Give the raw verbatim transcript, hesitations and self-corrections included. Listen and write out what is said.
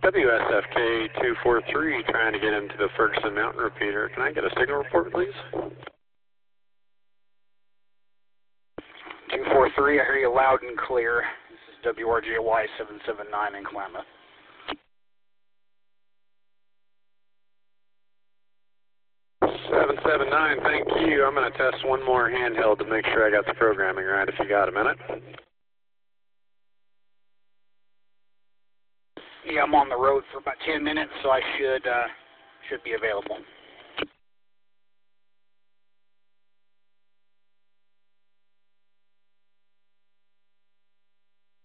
W S F K two four three trying to get into the Ferguson Mountain repeater. Can I get a signal report, please? two four three, I hear you loud and clear. This is W R J Y seven seven nine in Klamath. seven seven nine, thank you. I'm going to test one more handheld to make sure I got the programming right, if you got a minute. Yeah, I'm on the road for about ten minutes, so I should uh, should be available.